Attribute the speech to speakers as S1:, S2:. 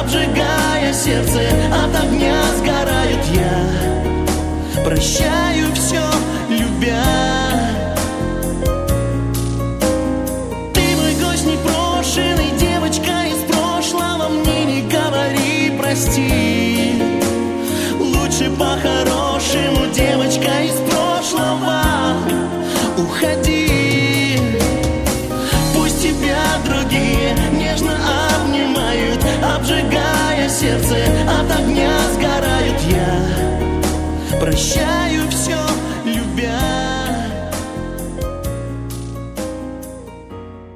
S1: обжигая сердце, от огня сгорают. Я прощаю все, любя. Ты мой гость непрошенный, девочка из прошлого, мне не говори прости. Лучше по-хорошему, девочка из прошлого, уходи. Пусть тебя другие нежно обнимают, обжигая сердце, от огня сгорают. Я прощаю